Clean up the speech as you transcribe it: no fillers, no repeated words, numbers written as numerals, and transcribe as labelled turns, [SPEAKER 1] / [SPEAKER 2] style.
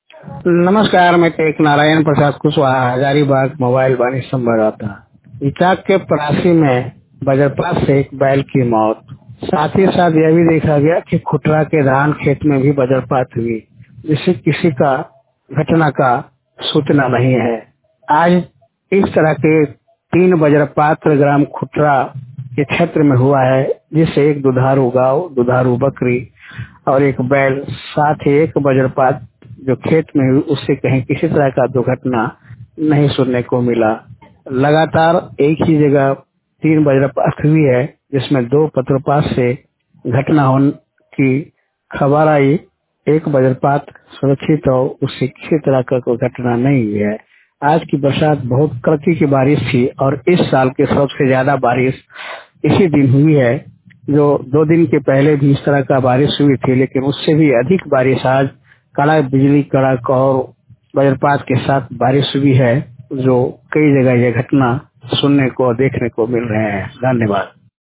[SPEAKER 1] नमस्कार, मैं टेक नारायण प्रसाद कुशवाहा, हजारीबाग मोबाइल वाणी संवाददाता। इटाक के पड़ासी में वज्रपात से एक बैल की मौत। साथ ही साथ यह भी देखा गया कि खुटरा के धान खेत में भी वज्रपात हुई, जिससे किसी का घटना का सूचना नहीं है। आज इस तरह के 3 वज्रपात ग्राम खुटरा के क्षेत्र में हुआ है, जिससे एक दुधारू गाय, दुधारू बकरी और एक बैल, साथ ही एक वज्रपात जो खेत में हुई उससे कहीं किसी तरह का दुर्घटना नहीं सुनने को मिला। लगातार एक ही जगह 3 वज्रपात हुई है, जिसमें 2 वज्रपात से घटना होने की खबर आई। एक वज्रपात सुरक्षित और उससे किसी तरह का कोई घटना नहीं हुई है। आज की बरसात बहुत कड़की की बारिश थी और इस साल की सबसे ज्यादा बारिश इसी दिन हुई है। जो 2 दिन के पहले भी इस तरह का बारिश हुई थी, लेकिन उससे भी अधिक बारिश आज कड़ा बिजली कड़क और वज्रपात के साथ बारिश हुई है, जो कई जगह यह घटना सुनने को देखने को मिल रहे हैं। धन्यवाद।